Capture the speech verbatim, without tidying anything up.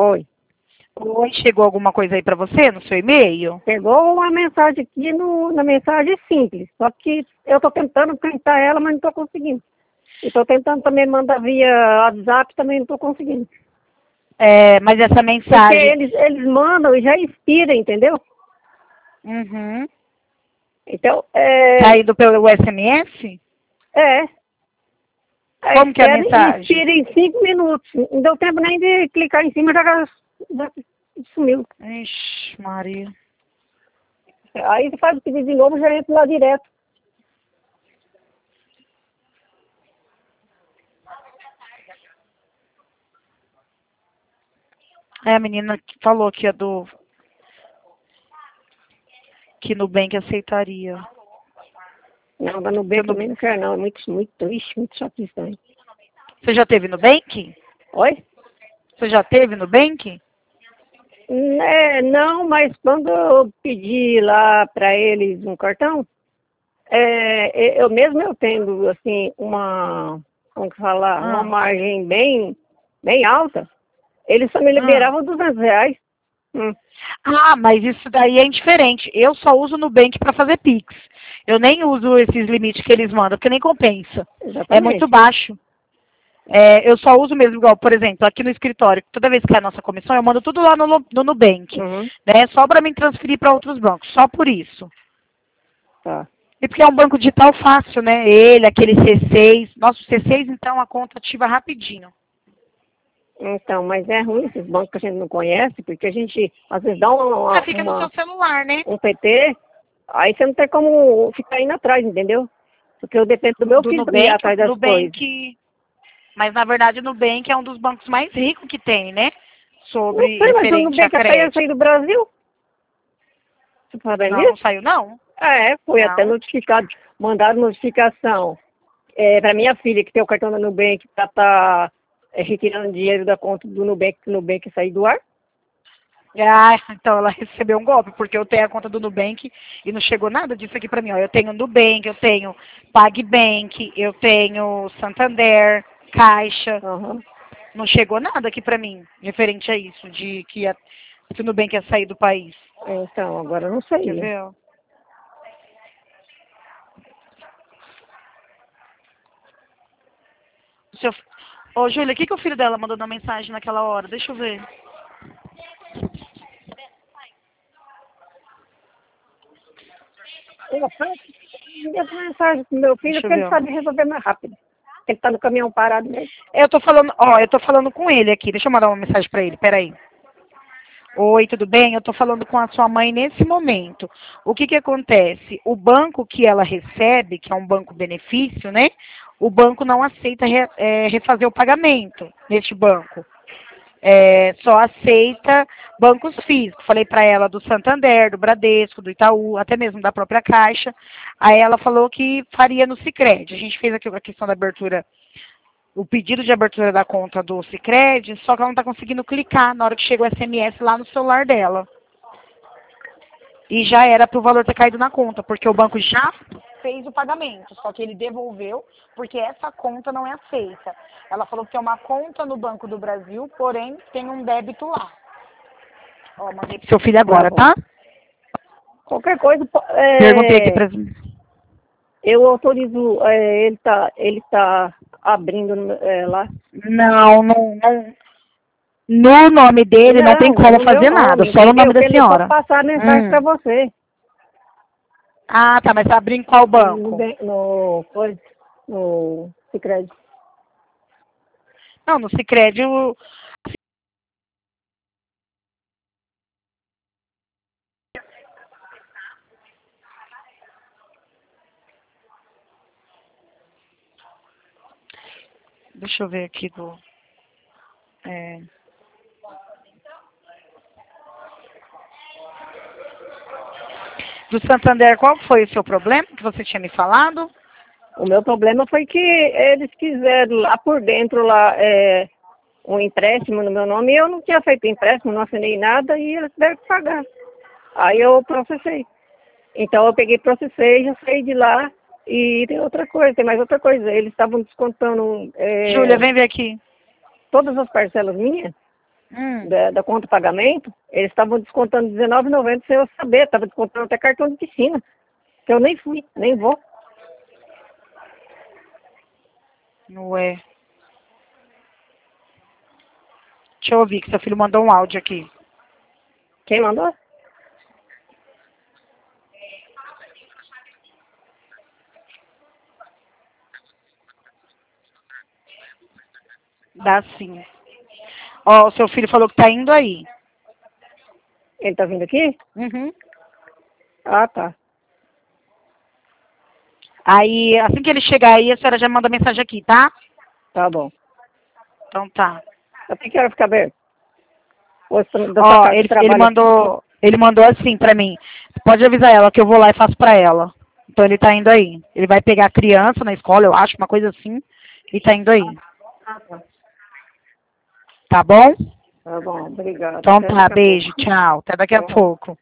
Oi. Oi, chegou alguma coisa aí para você no seu e-mail? Chegou uma mensagem aqui no, na mensagem simples, só que eu estou tentando printar ela, mas não estou conseguindo. E estou tentando também mandar via WhatsApp, também não estou conseguindo. É, mas essa Porque mensagem... eles, eles mandam e já expira, entendeu? Uhum. Então, é... Tá indo pelo S M S? É. Aí Como que é a espera e mensagem? expira em cinco minutos. Não deu tempo nem de clicar em cima, já, já sumiu. Ixi, Maria. Aí você faz o pedido de novo, já entra lá direto. É, a menina que falou que é do... que Nubank aceitaria. Não, da Nubank também não quero não, é muito, muito, ixi, muito chato isso também. Você já teve Nubank? Oi? Você já teve Nubank? É, não, mas quando eu pedi lá para eles um cartão, é, eu mesmo eu tendo, assim, uma, como que fala, uma Ah, margem bem, bem alta, eles só me ah. liberavam duzentos reais. Hum, Ah, mas isso daí é indiferente. Eu só uso o Nubank para fazer Pix. Eu nem uso esses limites que eles mandam, porque nem compensa. É muito exatamente. baixo. É, eu só uso mesmo, igual, por exemplo, aqui no escritório, toda vez que é a nossa comissão, eu mando tudo lá no, Lu- no Nubank, Uhum, né? Só para me transferir para outros bancos, só por isso. tá. E porque é um banco digital fácil, né? Ele, aquele C seis. Nosso C seis, então, a conta ativa rapidinho. Então, mas é ruim esses bancos que a gente não conhece, porque a gente, às vezes, dá Ah, uma, fica no seu uma, celular, né? um P T, aí você não tem como ficar indo atrás, entendeu? Porque eu dependo do meu Do filho para ir Nubank, atrás das coisas. Nubank. Mas, na verdade, o Nubank é um dos bancos mais ricos que tem, né? Não Sobre sei, mas eu não referente bem a que até ia crédito. sair do Brasil. Você sabe Não, não disso? saiu, não? É, foi até Não. notificado, mandaram notificação é, para minha filha que tem o cartão da Nubank para estar tá, é, retirando dinheiro da conta do Nubank, que o Nubank sair do ar. Ah, então ela recebeu um golpe, porque eu tenho a conta do Nubank e não chegou nada disso aqui pra mim. Ó. Eu tenho Nubank, eu tenho PagBank, eu tenho Santander, Caixa. Uhum. Não chegou nada aqui pra mim, referente a isso, de que, a, que o Nubank ia sair do país. Então, agora eu não Quer sei. ver? Ó? O seu... Ô, Júlia, o que, que o filho dela mandou na mensagem naquela hora? Deixa eu ver. Eu essa mensagem pro meu filho Deixa eu porque ver, ele ó. sabe resolver mais rápido. Ele tá no caminhão parado mesmo. Eu tô falando, ó, eu tô falando com ele aqui. Deixa eu mandar uma mensagem pra ele, peraí. Oi, tudo bem? Eu tô falando com a sua mãe nesse momento. O que que acontece? O banco que ela recebe, que é um banco benefício, né? O banco não aceita re, é, refazer o pagamento neste banco. É, só aceita bancos físicos. Falei para ela do Santander, do Bradesco, do Itaú, até mesmo da própria Caixa. Aí ela falou que faria no Sicredi. A gente fez aqui a questão da abertura, o pedido de abertura da conta do Sicredi, só que ela não está conseguindo clicar na hora que chega o S M S lá no celular dela. E já era para o valor ter caído na conta, porque o banco já fez o pagamento, só que ele devolveu, porque essa conta não é aceita. Ela falou que é uma conta no Banco do Brasil, porém tem um débito lá. Ó, mandei pro seu filho Tá agora, bom. tá? Qualquer coisa, po- Perguntei aqui é, pra... eu autorizo, é, ele tá, ele tá abrindo é, lá. Não, não, não. No nome dele não tem Não, é como no meu fazer nada, nome, só no nome entendeu? da Que ele só senhora. passar a mensagem Hum. para você. Ah, tá, mas tá abrindo em qual No, banco? ben- no, coisa, no Sicredi. Não, no Sicredi o... Deixa eu ver aqui do... É... Do Santander, qual foi o seu problema que você tinha me falado? O meu problema foi que eles quiseram lá por dentro lá é, um empréstimo no meu nome e eu não tinha feito empréstimo, não assinei nada e eles tiveram que pagar. Aí eu processei. Então eu peguei, processei, já saí de lá e tem outra coisa, tem mais outra coisa. Eles estavam descontando Júlia, é, vem ver aqui. todas as parcelas minhas. Hum. da, da conta pagamento, eles estavam descontando dezenove reais e noventa centavos sem eu saber, estava descontando até cartão de piscina, que eu nem fui, nem vou. Ué. Deixa eu ouvir, que seu filho mandou um áudio aqui. Quem mandou? Dá sim. Ó, o seu filho falou que tá indo aí. Ele tá vindo aqui? Uhum. Ah, tá. Aí, assim que ele chegar aí, a senhora já manda mensagem aqui, tá? Tá bom. Então tá. Até que hora fica aberto? Ou você- da sua Ó, casa ele, que ele trabalha? mandou, ele mandou assim pra mim. Pode avisar ela que eu vou lá e faço pra ela. Então ele tá indo aí. Ele vai pegar a criança na escola, eu acho, uma coisa assim, e tá indo aí. Ah, tá. Tá bom? Tá bom, obrigado. Então Até tá, daqui a pouco. beijo, tchau. Até daqui a Tchau. pouco.